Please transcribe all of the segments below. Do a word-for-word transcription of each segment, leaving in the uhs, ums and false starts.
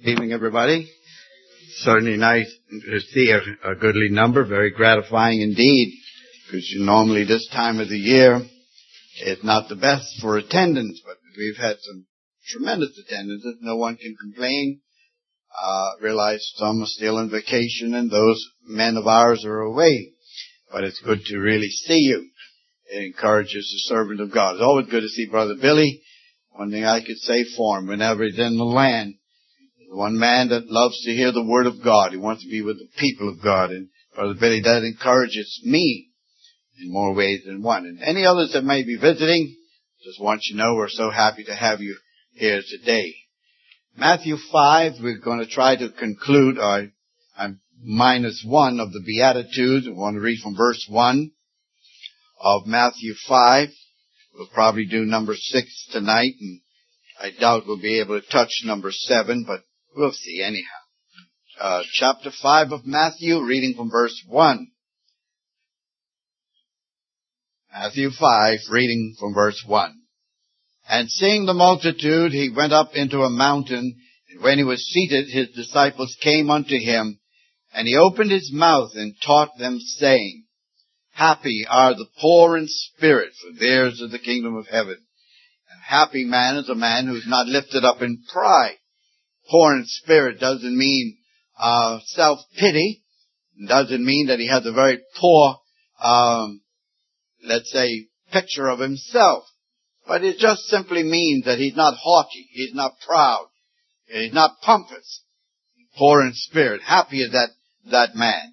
Evening, everybody. Certainly nice to see a, a goodly number. Very gratifying indeed, because normally this time of the year is not the best for attendance, but we've had some tremendous attendances. No one can complain. Uh, realize some are still on vacation and those men of ours are away. But it's good to really see you. It encourages the servant of God. It's always good to see Brother Billy. One thing I could say for him, whenever he's in the land, one man that loves to hear the Word of God. He wants to be with the people of God. And Brother Billy, that encourages me in more ways than one. And any others that may be visiting, just want you to know we're so happy to have you here today. Matthew five, we're going to try to conclude, uh, I'm minus one of the Beatitudes. We want to read from verse one of Matthew five. We'll probably do number six tonight, and I doubt we'll be able to touch number seven, but we'll see anyhow. Uh, chapter five of Matthew, reading from verse one. Matthew five, reading from verse one. And seeing the multitude, he went up into a mountain, and when he was seated, his disciples came unto him, and he opened his mouth and taught them, saying, Happy are the poor in spirit, for theirs is the kingdom of heaven. A happy man is a man who's not lifted up in pride. Poor in spirit doesn't mean uh self-pity. It doesn't mean that he has a very poor, um, let's say, picture of himself. But it just simply means that he's not haughty. He's not proud. He's not pompous. Poor in spirit. Happy is that, that man.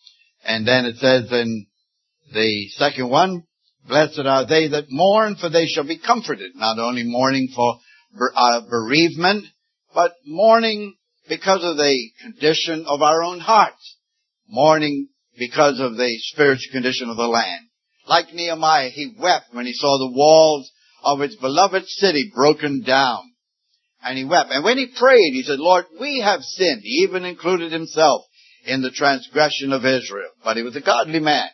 And then it says in the second one, Blessed are they that mourn, for they shall be comforted. Not only mourning for uh, bereavement, but mourning because of the condition of our own hearts. Mourning because of the spiritual condition of the land. Like Nehemiah, he wept when he saw the walls of his beloved city broken down. And he wept. And when he prayed, he said, Lord, we have sinned. He even included himself in the transgression of Israel. But he was a godly man.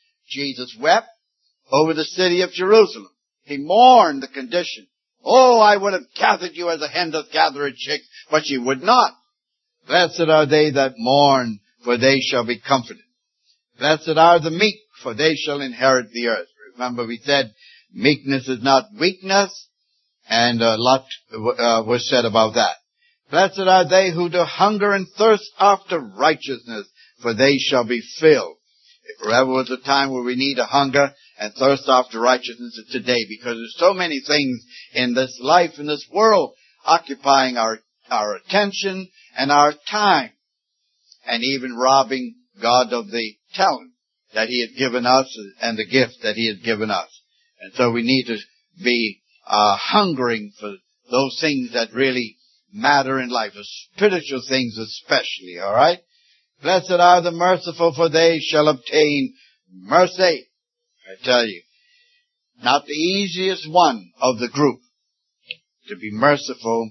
Jesus wept over the city of Jerusalem. He mourned the condition. Oh, I would have gathered you as a hen doth gather a chick, but ye would not. Blessed are they that mourn, for they shall be comforted. Blessed are the meek, for they shall inherit the earth. Remember, we said meekness is not weakness, and a lot uh, was said about that. Blessed are they who do hunger and thirst after righteousness, for they shall be filled. If there ever was a time where we need a hunger and thirst after righteousness, it's today, because there's so many things in this life, in this world, occupying our, our attention and our time, and even robbing God of the talent that He had given us and the gift that He had given us. And so we need to be uh, hungering for those things that really matter in life, the spiritual things especially, all right? Blessed are the merciful, for they shall obtain mercy. I tell you, not the easiest one of the group to be merciful,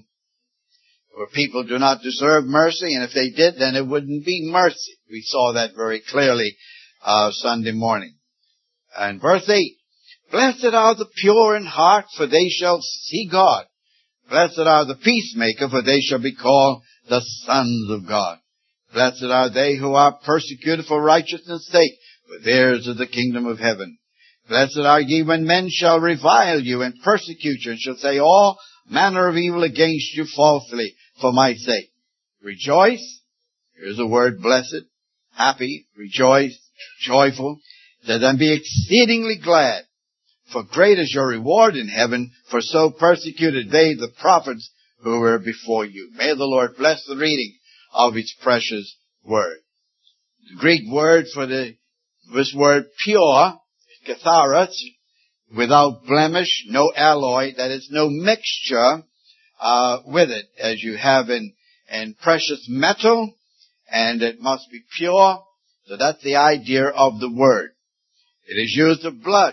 for people do not deserve mercy, and if they did, then it wouldn't be mercy. We saw that very clearly uh Sunday morning. And verse eight, Blessed are the pure in heart, for they shall see God. Blessed are the peacemaker, for they shall be called the sons of God. Blessed are they who are persecuted for righteousness' sake, for theirs is the kingdom of heaven. Blessed are ye when men shall revile you and persecute you, and shall say all manner of evil against you falsely for my sake. Rejoice. Here's the word blessed. Happy, rejoice, joyful. Says, and be exceedingly glad, for great is your reward in heaven, for so persecuted they the prophets who were before you. May the Lord bless the reading of His precious word. The Greek word for the, this word pure, katharos, without blemish, no alloy, that is no mixture uh with it, as you have in, in precious metal, and it must be pure. So that's the idea of the word. It is used of blood,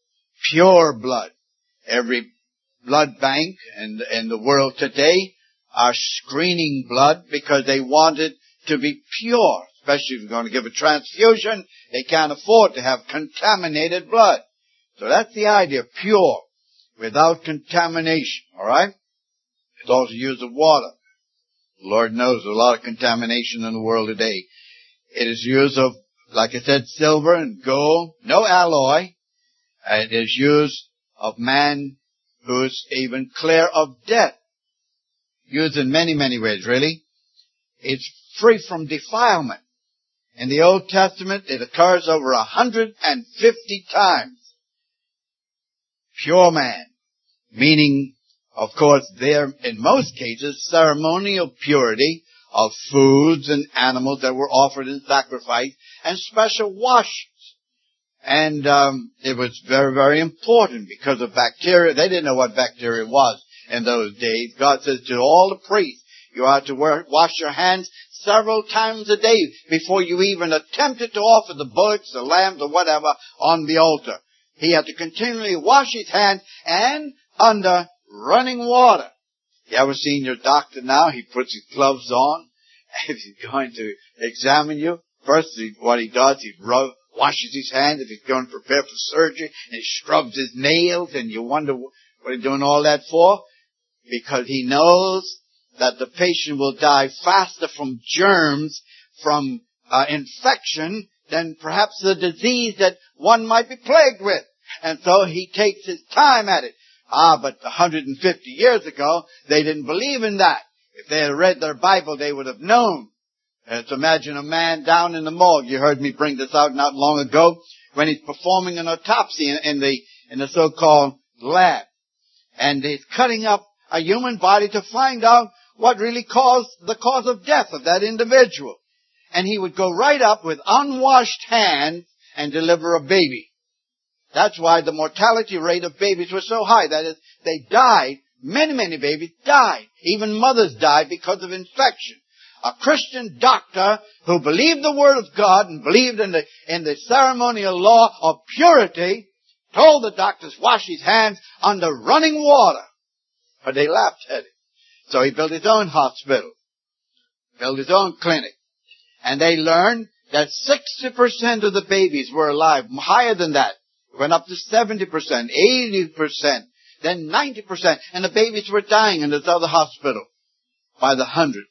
pure blood. Every blood bank in, in the world today are screening blood because they want it to be pure. Especially if you're going to give a transfusion, they can't afford to have contaminated blood. So that's the idea, pure, without contamination, all right? It's also used of water. Lord knows there's a lot of contamination in the world today. It is used of, like I said, silver and gold, no alloy. It is used of man who's even clear of death. Used in many, many ways, really. It's free from defilement. In the Old Testament, it occurs over one hundred fifty times. Pure man, meaning, of course, there, in most cases, ceremonial purity of foods and animals that were offered in sacrifice, and special washings. And um, it was very, very important because of bacteria. They didn't know what bacteria was in those days. God says to all the priests, you are to wear, wash your hands several times a day before you even attempted to offer the bullocks, the lambs, or whatever on the altar. He had to continually wash his hands and under running water. You ever seen your doctor now? He puts his gloves on. If he's going to examine you, first what he does, he rub, washes his hands. If he's going to prepare for surgery, and he scrubs his nails, and you wonder what he's doing all that for? Because he knows that the patient will die faster from germs, from uh, infection, than perhaps the disease that one might be plagued with. And so he takes his time at it. Ah, but one hundred fifty years ago, they didn't believe in that. If they had read their Bible, they would have known. Let's imagine a man down in the morgue. You heard me bring this out not long ago, when he's performing an autopsy in, in the in the so-called lab. And he's cutting up a human body to find out what really caused the cause of death of that individual. And he would go right up with unwashed hands and deliver a baby. That's why the mortality rate of babies was so high. That is, they died, many, many babies died. Even mothers died because of infection. A Christian doctor who believed the Word of God and believed in the, in the ceremonial law of purity told the doctors wash his hands under running water. But they laughed at it. So he built his own hospital, built his own clinic. And they learned that sixty percent of the babies were alive, higher than that. It went up to seventy percent, eighty percent, then ninety percent. And the babies were dying in this other hospital by the hundreds.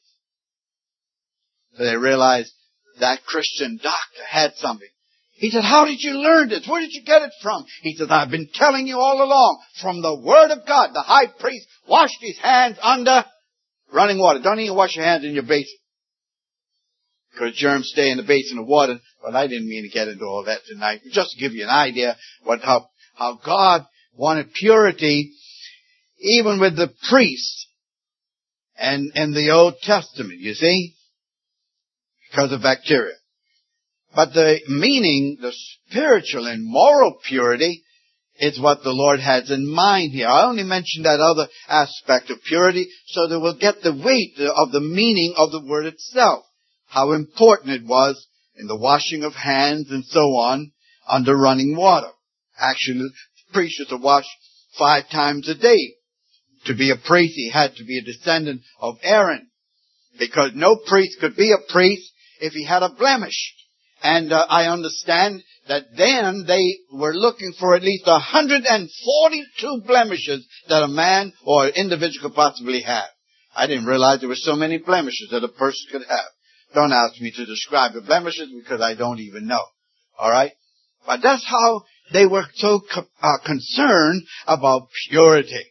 So they realized that Christian doctor had something. He said, how did you learn this? Where did you get it from? He said, I've been telling you all along. From the Word of God, the high priest washed his hands under running water. Don't even wash your hands in your basin, because germs stay in the basin of water. But I didn't mean to get into all that tonight. Just to give you an idea what how, how God wanted purity even with the priests and in the Old Testament, you see, because of bacteria. But the meaning, the spiritual and moral purity, is what the Lord has in mind here. I only mentioned that other aspect of purity so that we'll get the weight of the meaning of the word itself. How important it was in the washing of hands and so on under running water. Actually, the priest used to wash five times a day. To be a priest, he had to be a descendant of Aaron, because no priest could be a priest if he had a blemish. And uh, I understand that then they were looking for at least one hundred forty-two blemishes that a man or an individual could possibly have. I didn't realize there were so many blemishes that a person could have. Don't ask me to describe the blemishes because I don't even know. All right? But that's how they were so co- uh, concerned about purity.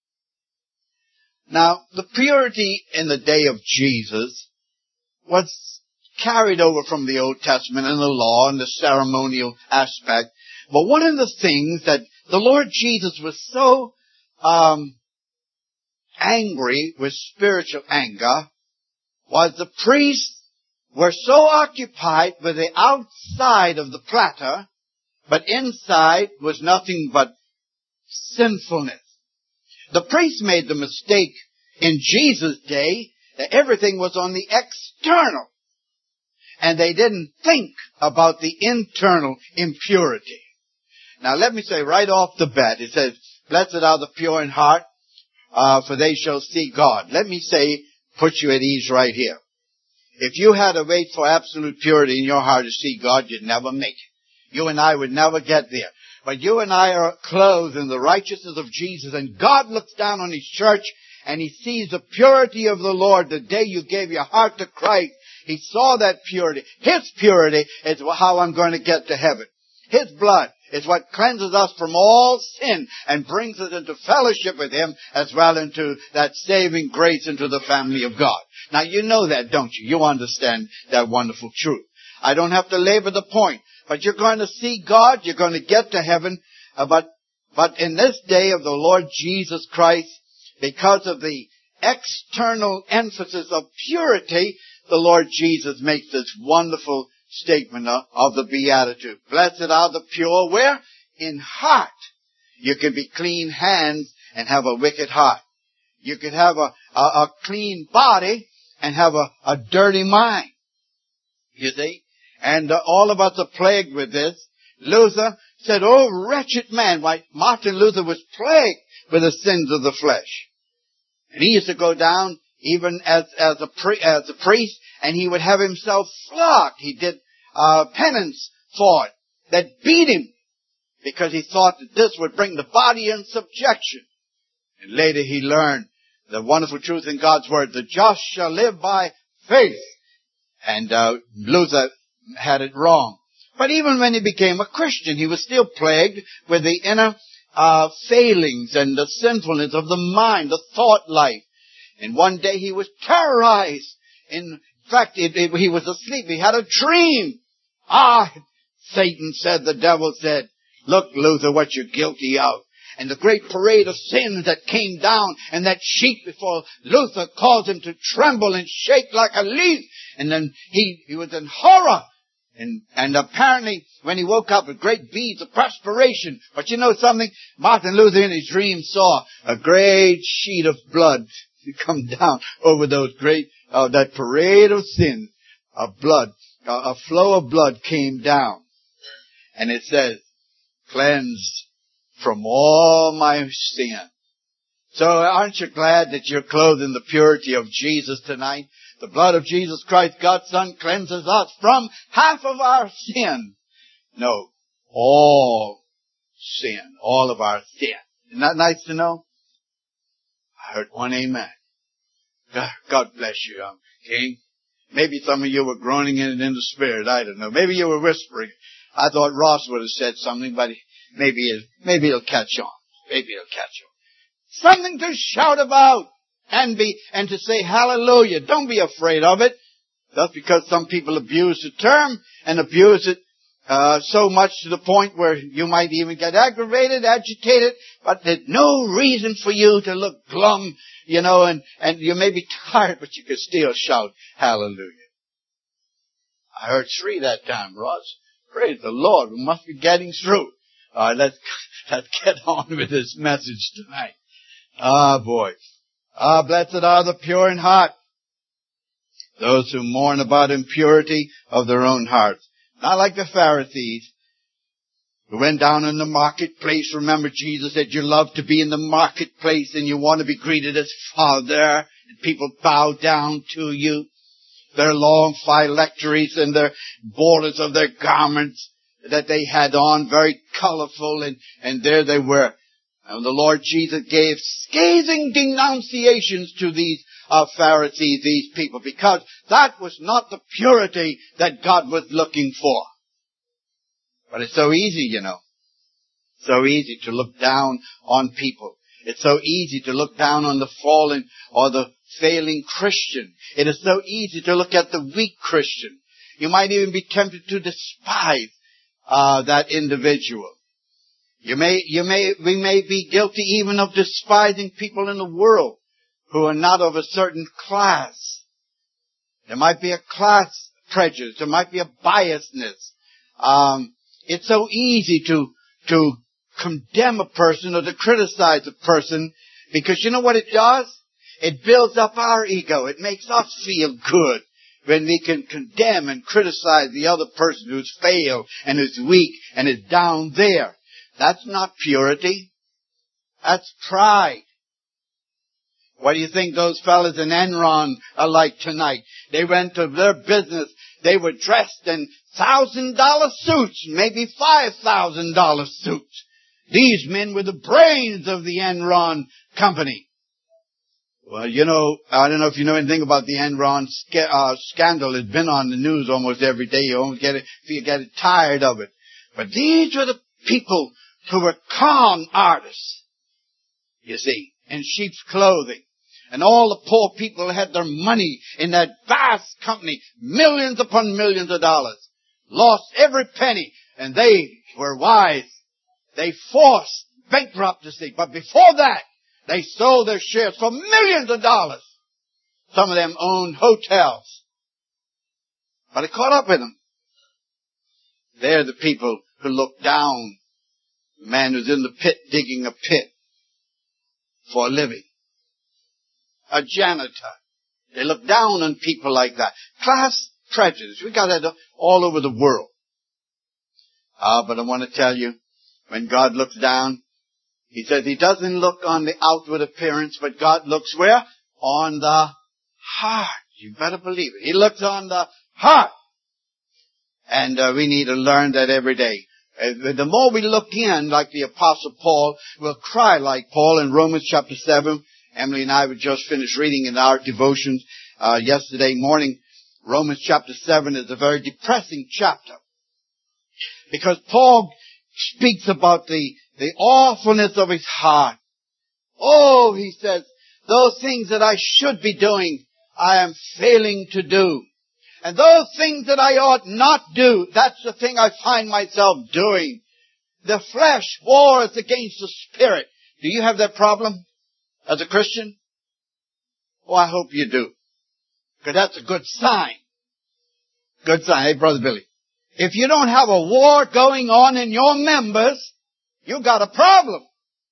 Now, the purity in the day of Jesus was carried over from the Old Testament and the law and the ceremonial aspect. But one of the things that the Lord Jesus was so um, angry with, spiritual anger, was the priests were so occupied with the outside of the platter, but inside was nothing but sinfulness. The priests made the mistake in Jesus' day that everything was on the external, and they didn't think about the internal impurity. Now let me say right off the bat, it says, blessed are the pure in heart, uh, for they shall see God. Let me say, put you at ease right here. If you had to wait for absolute purity in your heart to see God, you'd never make it. You and I would never get there. But you and I are clothed in the righteousness of Jesus, and God looks down on His church, and he sees the purity of the Lord the day you gave your heart to Christ. He saw that purity. His purity is how I'm going to get to heaven. His blood is what cleanses us from all sin and brings us into fellowship with Him as well into that saving grace into the family of God. Now you know that, don't you? You understand that wonderful truth. I don't have to labor the point, but you're going to see God, you're going to get to heaven, uh, but, but in this day of the Lord Jesus Christ, because of the external emphasis of purity, the Lord Jesus makes this wonderful statement of, of the Beatitude. Blessed are the pure, where? In heart. You can be clean hands and have a wicked heart. You can have a, a, a clean body and have a, a dirty mind. You see? And uh, all of us are plagued with this. Luther said, oh, wretched man. Why, Martin Luther was plagued with the sins of the flesh. And he used to go down even as, as, a, pri- as a priest, and he would have himself flogged. He did uh, penance for it. That beat him because he thought that this would bring the body in subjection. And later he learned the wonderful truth in God's Word, the just shall live by faith. And uh, Luther had it wrong. But even when he became a Christian, he was still plagued with the inner uh, failings and the sinfulness of the mind, the thought life. And one day he was terrorized. In fact, it, it, he was asleep. He had a dream. Ah, Satan said, the devil said, look, Luther, what you're guilty of. And the great parade of sins that came down, and that sheet before Luther caused him to tremble and shake like a leaf. And then he, he was in horror. And, and apparently, when he woke up with great beads of perspiration. But you know something? Martin Luther in his dream saw a great sheet of blood come down over those great, uh, that parade of sin of blood. A, a flow of blood came down. And it says, cleansed from all my sin. So aren't you glad that you're clothed in the purity of Jesus tonight? The blood of Jesus Christ, God's Son, cleanses us from half of our sin. No, all sin, all of our sin. Isn't that nice to know? I heard one amen. God, God bless you, um, King. Maybe some of you were groaning in it in the Spirit. I don't know. Maybe you were whispering. I thought Ross would have said something, but maybe it, maybe it'll catch on. Maybe it'll catch on. Something to shout about and be, and to say hallelujah. Don't be afraid of it. That's because some people abuse the term and abuse it uh, so much to the point where you might even get aggravated, agitated, but there's no reason for you to look glum, you know, and, and you may be tired, but you can still shout hallelujah. I heard three that time, Ross. Praise the Lord. We must be getting through. All right, let's, let's get on with this message tonight. Ah, boy. Ah, blessed are the pure in heart, those who mourn about impurity of their own hearts. Not like the Pharisees who went down in the marketplace. Remember, Jesus said you love to be in the marketplace and you want to be greeted as Father, and people bow down to you. Their long phylacteries and their borders of their garments that they had on, very colorful, and, and there they were. And the Lord Jesus gave scathing denunciations to these uh, Pharisees, these people, because that was not the purity that God was looking for. But it's so easy, you know. So easy to look down on people. It's so easy to look down on the fallen or the failing Christian. It is so easy to look at the weak Christian. You might even be tempted to despise uh, that individual. You may, you may, we may be guilty even of despising people in the world who are not of a certain class. There might be a class prejudice. There might be a biasness. Um, it's so easy to, to condemn a person or to criticize a person because you know what it does? It builds up our ego. It makes us feel good when we can condemn and criticize the other person who's failed and is weak and is down there. That's not purity. That's pride. What do you think those fellas in Enron are like tonight? They went to their business. They were dressed in one thousand dollar suits, maybe five thousand dollar suits. These men were the brains of the Enron company. Well, you know, I don't know if you know anything about the Enron sca- uh, scandal. It's been on the news almost every day. You almost get it, you get it tired of it. But these were the people who were con artists, you see, in sheep's clothing. And all the poor people had their money in that vast company, millions upon millions of dollars, lost every penny, and they were wise. They forced bankruptcy, but before that, they sold their shares for millions of dollars. Some of them owned hotels. But it caught up with them. They're the people who look down. The man who's in the pit digging a pit for a living. A janitor. They look down on people like that. Class prejudice. We got that all over the world. Ah, but I want to tell you, when God looks down, He says He doesn't look on the outward appearance, but God looks where? On the heart. You better believe it. He looks on the heart. And uh, we need to learn that every day. Uh, the more we look in, like the Apostle Paul, we'll cry like Paul in Romans chapter seven. Emily and I would just finish reading in our devotions uh, yesterday morning. Romans chapter seven is a very depressing chapter. Because Paul speaks about the, the awfulness of his heart. Oh, he says, those things that I should be doing, I am failing to do. And those things that I ought not do, that's the thing I find myself doing. The flesh wars against the spirit. Do you have that problem as a Christian? Oh, I hope you do. Because that's a good sign. Good sign. Hey, Brother Billy. If you don't have a war going on in your members, you've got a problem.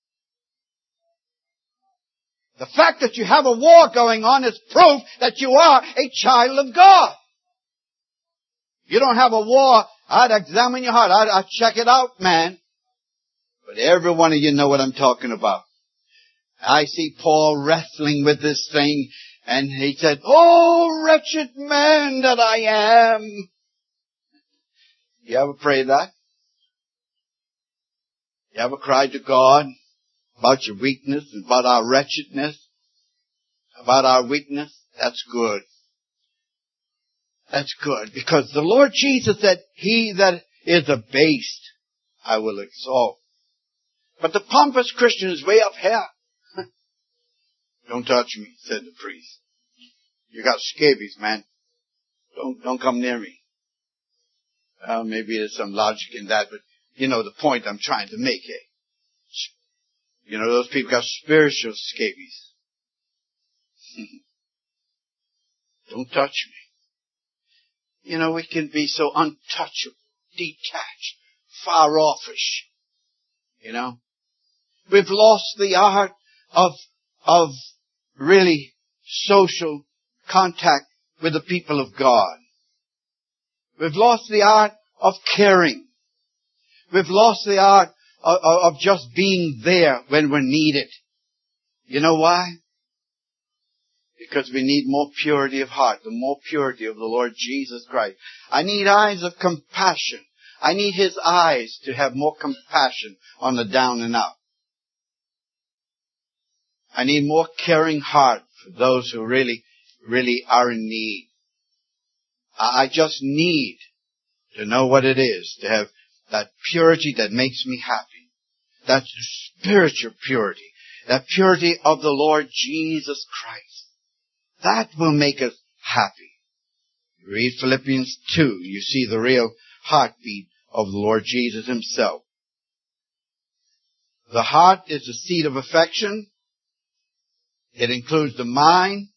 The fact that you have a war going on is proof that you are a child of God. You don't have a war, I'd examine your heart. I'd, I'd check it out, man. But every one of you know what I'm talking about. I see Paul wrestling with this thing, and he said, oh, wretched man that I am. You ever pray that? You ever cried to God about your weakness, about our wretchedness, about our weakness? That's good. That's good, because the Lord Jesus said, he that is abased, I will exalt. But the pompous Christian is way up here. Don't touch me, said the priest. You got scabies, man. Don't, don't come near me. Well, maybe there's some logic in that, but you know the point I'm trying to make, eh? You know, those people got spiritual scabies. Don't touch me. You know, we can be so untouchable, detached, far offish. You know, we've lost the art of, of really social contact with the people of God. We've lost the art of caring. We've lost the art of, of just being there when we're needed. You know why? Because we need more purity of heart, the more purity of the Lord Jesus Christ. I need eyes of compassion. I need His eyes to have more compassion on the down and out. I need more caring heart for those who really, really are in need. I just need to know what it is to have that purity that makes me happy. That spiritual purity. That purity of the Lord Jesus Christ. That will make us happy. You read Philippians two, you see the real heartbeat of the Lord Jesus Himself. The heart is the seat of affection. It includes the mind.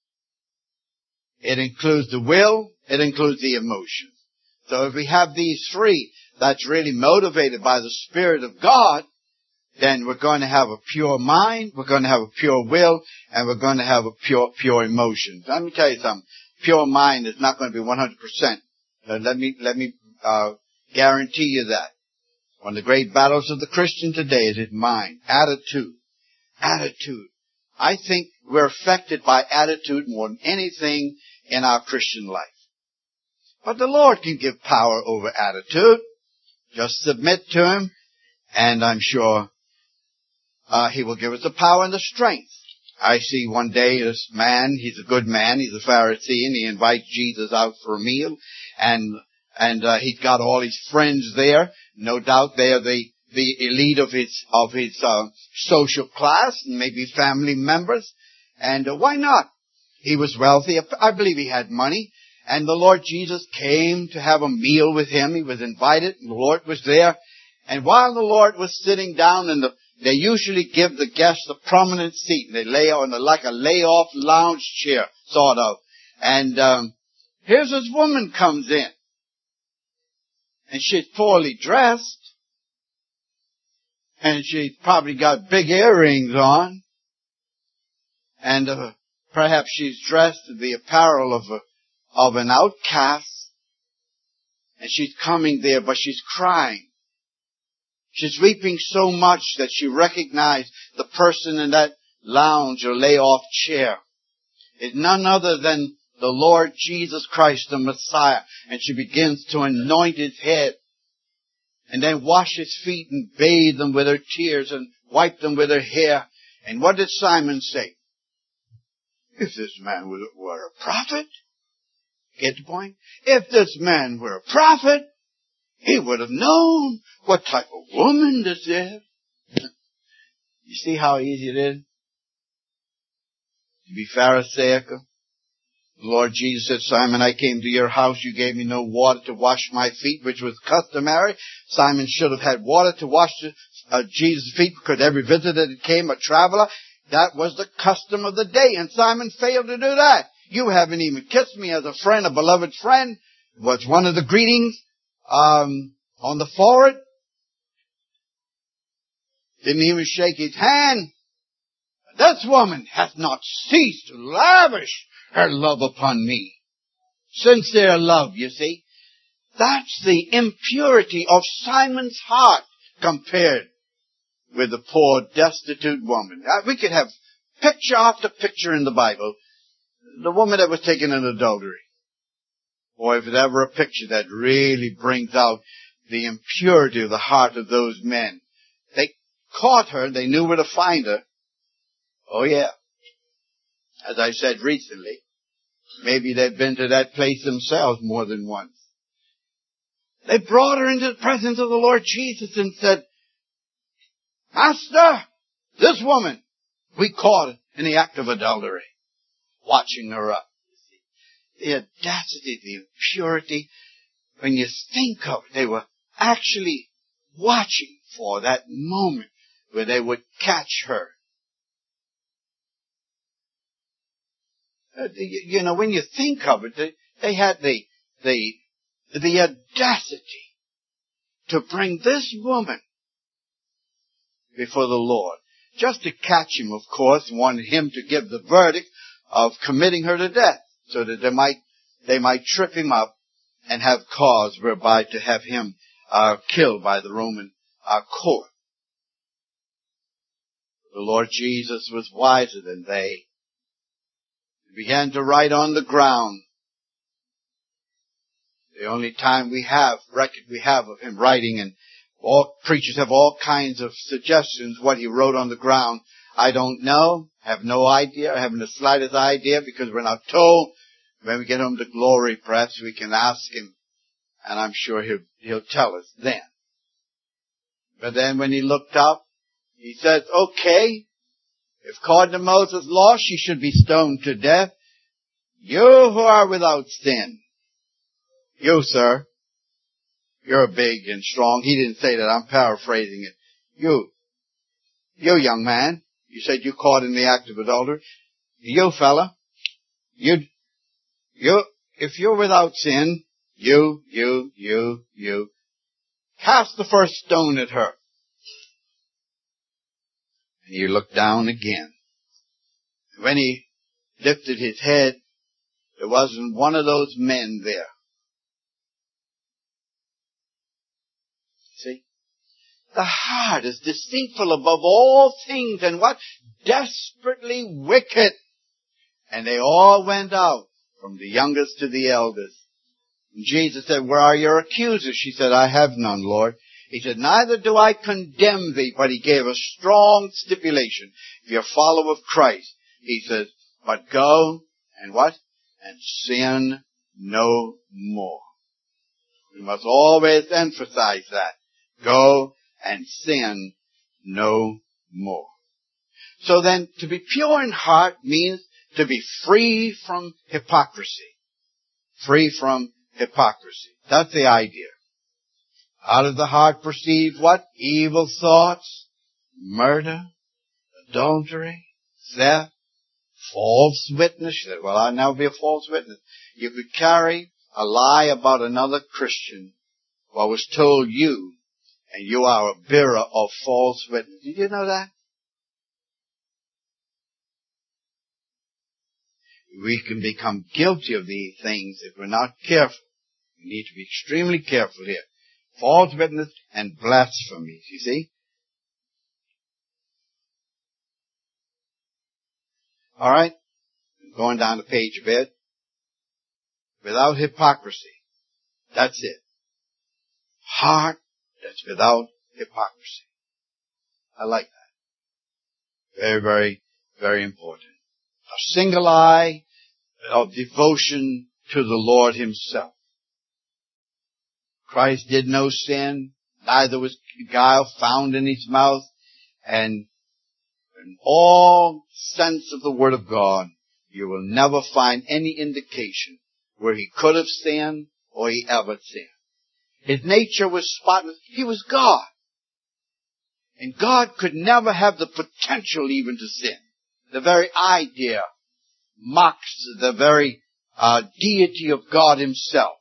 It includes the will. It includes the emotions. So if we have these three, that's really motivated by the Spirit of God, then we're going to have a pure mind, we're going to have a pure will, and we're going to have a pure, pure emotion. Let me tell you something. Pure mind is not going to be one hundred percent. Uh, let me, let me, uh, guarantee you that. One of the great battles of the Christian today is his mind. Attitude. Attitude. I think we're affected by attitude more than anything in our Christian life. But the Lord can give power over attitude. Just submit to Him, and I'm sure Uh, He will give us the power and the strength. I see one day this man, he's a good man, he's a Pharisee, and he invites Jesus out for a meal, and and uh, he's got all his friends there. No doubt they are the the elite of his of his uh, social class, and maybe family members. And uh, why not? He was wealthy. I believe he had money. And the Lord Jesus came to have a meal with him. He was invited, and the Lord was there. And while the Lord was sitting down, and the, they usually give the guests a prominent seat, and they lay on a, like a lay-off lounge chair, sort of. And um, here's this woman comes in, and she's poorly dressed, and she's probably got big earrings on, and uh, perhaps she's dressed in the apparel of a of an outcast, and she's coming there, but she's crying. She's weeping so much that she recognized the person in that lounge or lay-off chair is none other than the Lord Jesus Christ, the Messiah. And she begins to anoint his head, and then wash his feet and bathe them with her tears and wipe them with her hair. And what did Simon say? If this man were a prophet, get the point? If this man were a prophet, he would have known what type of woman this is. You see how easy it is to be Pharisaical? The Lord Jesus said, Simon, I came to your house. You gave me no water to wash my feet, which was customary. Simon should have had water to wash uh, Jesus' feet because every visitor that came, a traveler, that was the custom of the day. And Simon failed to do that. You haven't even kissed me as a friend, a beloved friend. Was one of the greetings um, on the forehead. Didn't even shake his hand. This woman hath not ceased to lavish her love upon me. Sincere love, you see. That's the impurity of Simon's heart compared with the poor, destitute woman. We could have picture after picture in the Bible. The woman that was taken in adultery. Boy, if there's ever a picture that really brings out the impurity of the heart of those men. They caught her. They knew where to find her. Oh, yeah. As I said recently, maybe they'd been to that place themselves more than once. They brought her into the presence of the Lord Jesus and said, Master, this woman, we caught in the act of adultery. Watching her up. The audacity, the impurity. When you think of it, they were actually watching for that moment where they would catch her. Uh, you, you know, when you think of it, they, they had the, the, the audacity to bring this woman before the Lord. Just to catch him, of course, wanted him to give the verdict of committing her to death, so that they might they might trip him up and have cause whereby to have him uh, killed by the Roman uh, court. The Lord Jesus was wiser than they. He began to write on the ground. The only time we have record we have of him writing, and all preachers have all kinds of suggestions what he wrote on the ground. I don't know. Have no idea. I haven't the slightest idea because we're not told. When we get home to Glory, perhaps we can ask him, and I'm sure he'll, he'll tell us then. But then when he looked up, he says, okay, if according to Moses' law, she should be stoned to death. You who are without sin, you, sir, you're big and strong. He didn't say that. I'm paraphrasing it. You, you young man, you said you caught in the act of adultery. You fella, you, you, if you're without sin, you, you, you, you, cast the first stone at her. And he looked down again. When he lifted his head, there wasn't one of those men there. See? The heart is deceitful above all things and what? Desperately wicked. And they all went out, from the youngest to the eldest. And Jesus said, where are your accusers? She said, I have none, Lord. He said, neither do I condemn thee. But he gave a strong stipulation. If you're a follower of Christ, He says, but go and what? And sin no more. We must always emphasize that. Go and sin no more. So then, to be pure in heart means to be free from hypocrisy. Free from hypocrisy. That's the idea. Out of the heart proceed what? Evil thoughts, murder, adultery, theft, false witness. Well, I'll never be a false witness. You could carry a lie about another Christian, what was told you, and you are a bearer of false witness. Did you know that? We can become guilty of these things if we're not careful. We need to be extremely careful here. False witness and blasphemy, you see? All right? Going down the page a bit. Without hypocrisy. That's it. Heart that's without hypocrisy. I like that. Very, very, very important. A single eye of devotion to the Lord Himself. Christ did no sin, neither was guile found in His mouth, and in all sense of the Word of God, you will never find any indication where He could have sinned or He ever sinned. His nature was spotless. He was God. And God could never have the potential even to sin. The very idea mocks the very uh, deity of God Himself.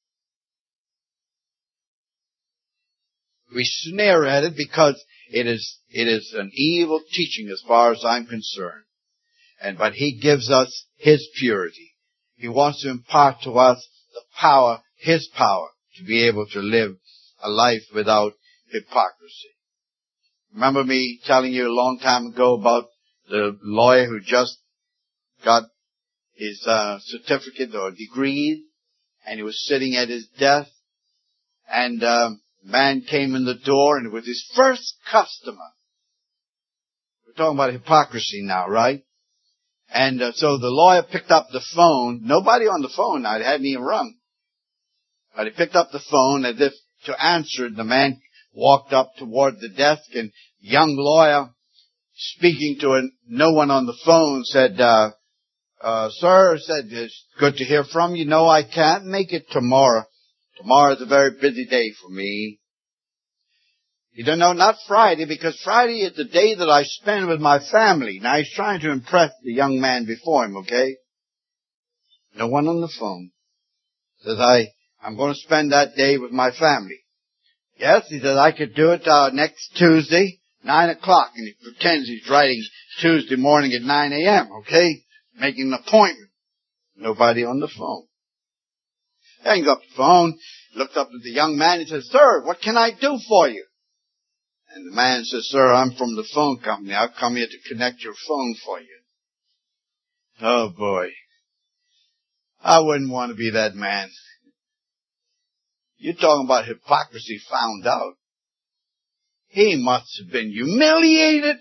We sneer at it because it is it is an evil teaching as far as I'm concerned. And but He gives us His purity. He wants to impart to us the power, His power, to be able to live a life without hypocrisy. Remember me telling you a long time ago about the lawyer who just got his uh, certificate or degree, and he was sitting at his desk, and um, a man came in the door, and it was his first customer. We're talking about hypocrisy now, right? And uh, so the lawyer picked up the phone. Nobody on the phone now. It hadn't even rung. But he picked up the phone as if to answer it. The man walked up toward the desk, and the young lawyer, speaking to a, no one on the phone, said, uh, uh, sir, said, it's good to hear from you. No, I can't make it tomorrow. Tomorrow is a very busy day for me. You don't know, not Friday, because Friday is the day that I spend with my family. Now, he's trying to impress the young man before him, okay? No one on the phone. Says, I, I'm going to spend that day with my family. Yes, he says, I could do it uh, next Tuesday, nine o'clock. And he pretends he's writing Tuesday morning at nine a.m., okay? Making an appointment. Nobody on the phone. Hangs up the phone, looks up at the young man and says, sir, what can I do for you? And the man says, sir, I'm from the phone company. I've come here to connect your phone for you. Oh, boy. I wouldn't want to be that man. You're talking about hypocrisy found out. He must have been humiliated.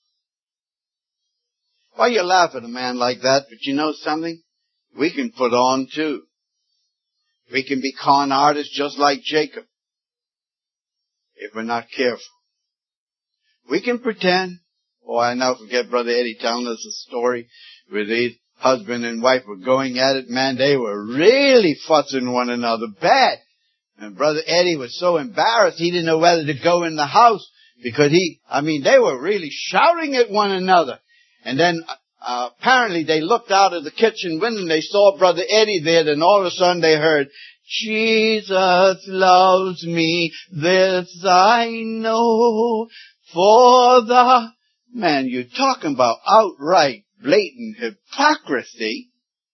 Why you laugh at a man like that? But you know something? We can put on too. We can be con artists just like Jacob, if we're not careful. We can pretend. Oh, I now forget Brother Eddie telling us a story where these husband and wife were going at it. Man, they were really fussing one another bad. And Brother Eddie was so embarrassed he didn't know whether to go in the house because he, I mean, they were really shouting at one another. And then uh, apparently they looked out of the kitchen window and they saw Brother Eddie there. Then all of a sudden they heard, Jesus loves me, this I know, for the... Man, you're talking about outright, blatant hypocrisy.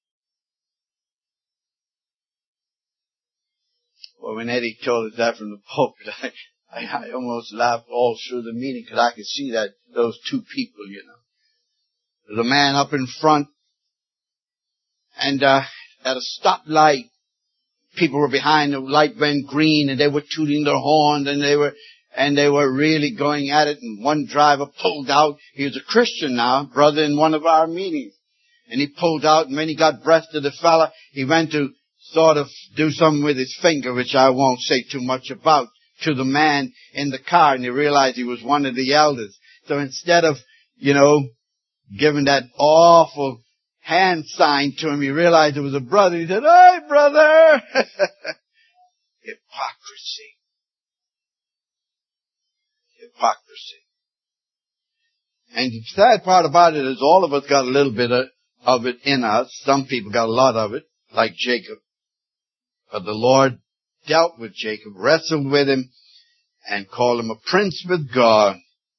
Well, when Eddie told us that from the pulpit, I, I, I almost laughed all through the meeting because I could see that those two people, you know. There's a man up in front, and uh, at a stoplight, people were behind, the light went green, and they were tooting their horns, and they were, and they were really going at it, and one driver pulled out. He was a Christian now, brother in one of our meetings. And he pulled out, and when he got breath to the fella, he went to sort of do something with his finger, which I won't say too much about, to the man in the car, and he realized he was one of the elders. So instead of, you know, giving that awful hand sign to him, he realized it was a brother. He said, "Hey, brother!" Hypocrisy. Hypocrisy. And the sad part about it is all of us got a little bit of, of it in us. Some people got a lot of it, like Jacob. But the Lord dealt with Jacob, wrestled with him, and called him a prince with God.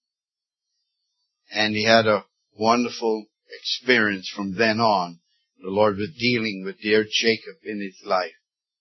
And he had a wonderful experience from then on. The Lord was dealing with dear Jacob in his life.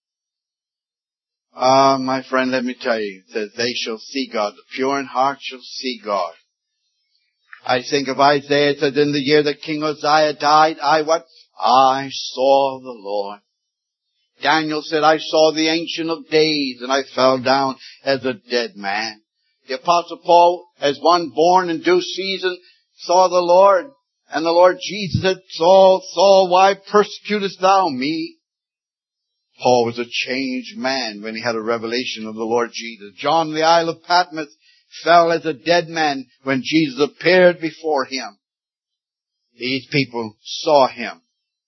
Ah, uh, my friend, let me tell you, it says, they shall see God. The pure in heart shall see God. I think of Isaiah, it says, in the year that King Uzziah died, I what? I saw the Lord. Daniel said, I saw the Ancient of Days, and I fell down as a dead man. The Apostle Paul, as one born in due season, saw the Lord. And the Lord Jesus said, Saul, Saul, why persecutest thou me? Paul was a changed man when he had a revelation of the Lord Jesus. John, the Isle of Patmos, fell as a dead man when Jesus appeared before him. These people saw him.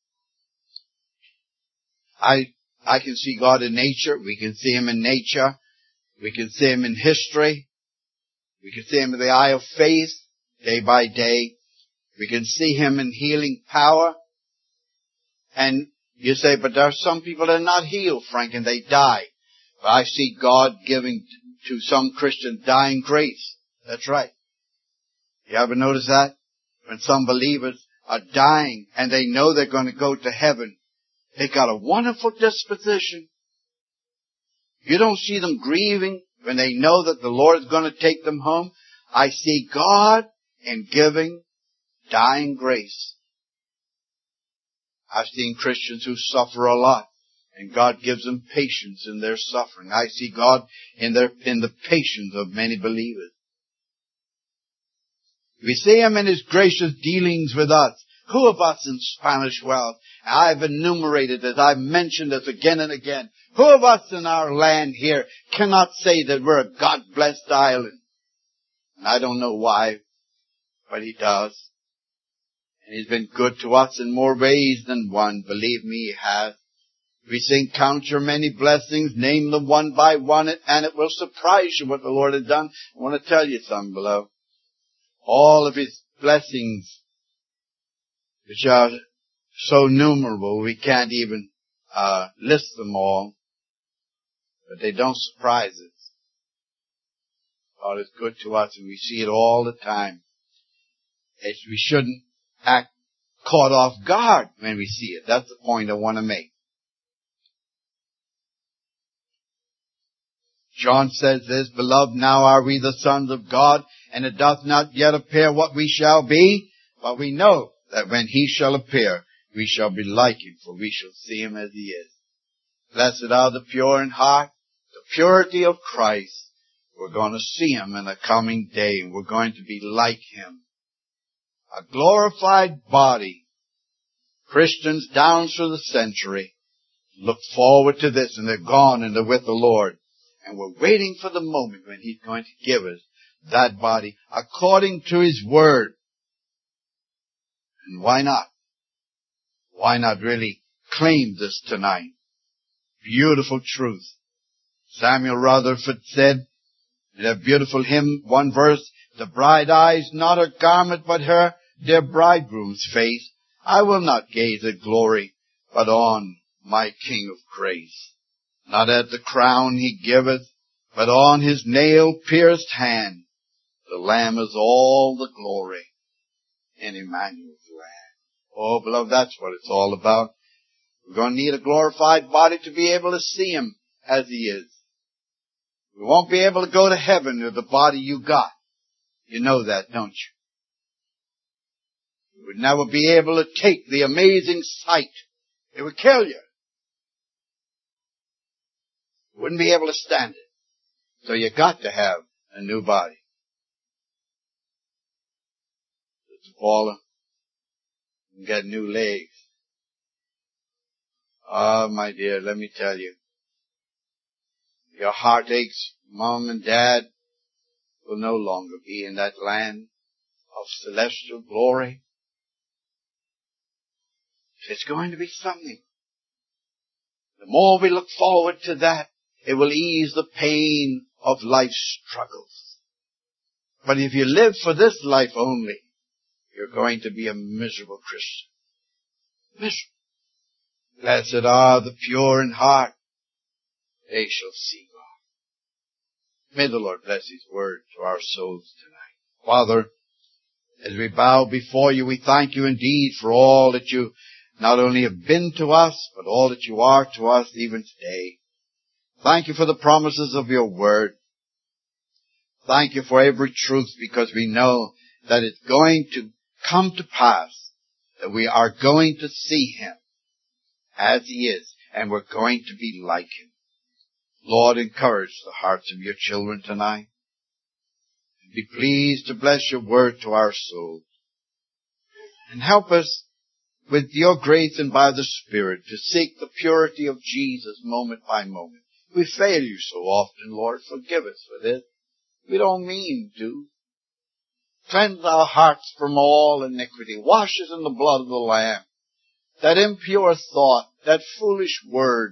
I I can see God in nature. We can see Him in nature. We can see Him in history. We can see Him in the eye of faith, day by day. We can see Him in healing power. And you say, but there are some people that are not healed, Frank, and they die. But I see God giving to some Christians dying grace. That's right. You ever notice that? When some believers are dying and they know they're going to go to heaven, they got a wonderful disposition. You don't see them grieving when they know that the Lord is going to take them home. I see God in giving dying grace. I've seen Christians who suffer a lot, and God gives them patience in their suffering. I see God in their in the patience of many believers. We see Him in His gracious dealings with us. Who of us in Spanish Wells? I've enumerated it. I've mentioned this again and again. Who of us in our land here cannot say that we're a God-blessed island? And I don't know why, but He does. And He's been good to us in more ways than one. Believe me, He has. We sing, count your many blessings, name them one by one, and it will surprise you what the Lord has done. I want to tell you something, beloved. All of His blessings, which are so numerable, we can't even uh list them all. But they don't surprise us. God is good to us, and we see it all the time. It's, we shouldn't act caught off guard when we see it. That's the point I want to make. John says this, Beloved, now are we the sons of God, and it doth not yet appear what we shall be, but we know that when He shall appear, we shall be like Him, for we shall see Him as He is. Blessed are the pure in heart, the purity of Christ. We're going to see Him in a coming day, and we're going to be like Him. A glorified body. Christians down through the century look forward to this, and they're gone and they're with the Lord. And we're waiting for the moment when He's going to give us that body according to His Word. And why not? Why not really claim this tonight? Beautiful truth. Samuel Rutherford said in a beautiful hymn, one verse, the bride eyes not her garment, but her dear bridegroom's face. I will not gaze at glory, but on my King of grace. Not at the crown He giveth, but on His nail-pierced hand. The Lamb is all the glory in Emmanuel's land. Oh, beloved, that's what it's all about. We're going to need a glorified body to be able to see Him as He is. We won't be able to go to heaven with the body you got. You know that, don't you? You would never be able to take the amazing sight. It would kill you. You wouldn't be able to stand it. So you got to have a new body. Sister Paula, and get new legs. Ah, oh, my dear, let me tell you, your heart aches, Mom and Dad will no longer be in that land of celestial glory. It's going to be something. The more we look forward to that, it will ease the pain of life's struggles. But if you live for this life only, you're going to be a miserable Christian. Miserable. Blessed are the pure in heart. They shall see God. May the Lord bless His word to our souls tonight. Father, as we bow before you, we thank you indeed for all that you not only have been to us, but all that you are to us even today. Thank you for the promises of your word. Thank you for every truth, because we know that it's going to come to pass, that we are going to see Him as He is, and we're going to be like Him. Lord, encourage the hearts of your children tonight. Be pleased to bless your word to our souls. And help us with your grace and by the Spirit to seek the purity of Jesus moment by moment. We fail you so often, Lord. Forgive us for this. We don't mean to. Cleanse our hearts from all iniquity. Wash us in the blood of the Lamb. That impure thought, that foolish word,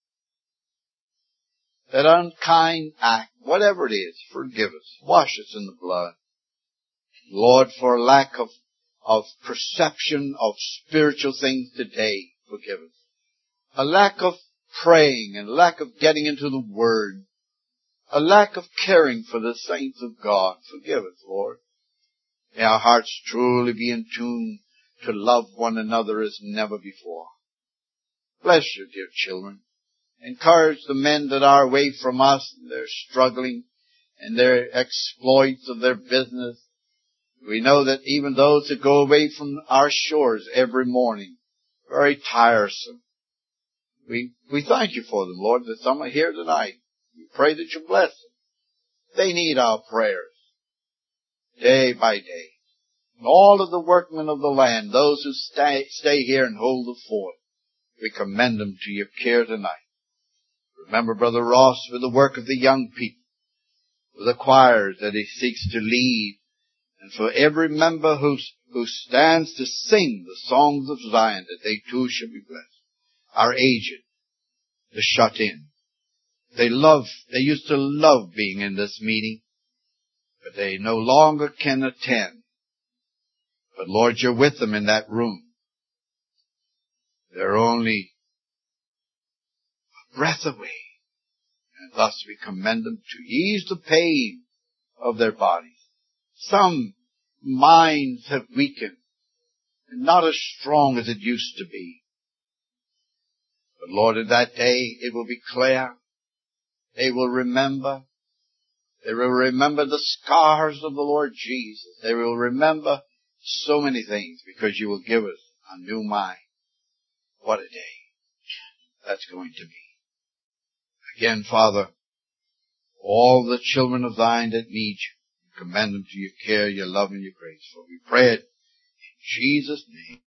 that unkind act, whatever it is, forgive us. Wash us in the blood. Lord, for lack of, of perception of spiritual things today, forgive us. A lack of praying and lack of getting into the Word. A lack of caring for the saints of God. Forgive us, Lord. May our hearts truly be in tune to love one another as never before. Bless your dear children. Encourage the men that are away from us, and they're struggling in their exploits of their business. We know that even those that go away from our shores every morning, very tiresome. We, we thank you for them, Lord, that some are here tonight. We pray that you bless them. They need our prayers day by day. And all of the workmen of the land, those who stay, stay here and hold the fort, we commend them to your care tonight. Remember Brother Ross with the work of the young people, for the choirs that he seeks to lead, and for every member who, who stands to sing the songs of Zion, that they too should be blessed. Our aged, the shut in. They love, they used to love being in this meeting, but they no longer can attend. But Lord, you're with them in that room. They're only a breath away. And thus we commend them to ease the pain of their bodies. Some minds have weakened and not as strong as it used to be. But Lord, in that day it will be clear. They will remember. They will remember the scars of the Lord Jesus. They will remember so many things, because you will give us a new mind. What a day that's going to be. Again, Father, all the children of thine that need you, commend them to your care, your love, and your grace. For we pray it in Jesus' name.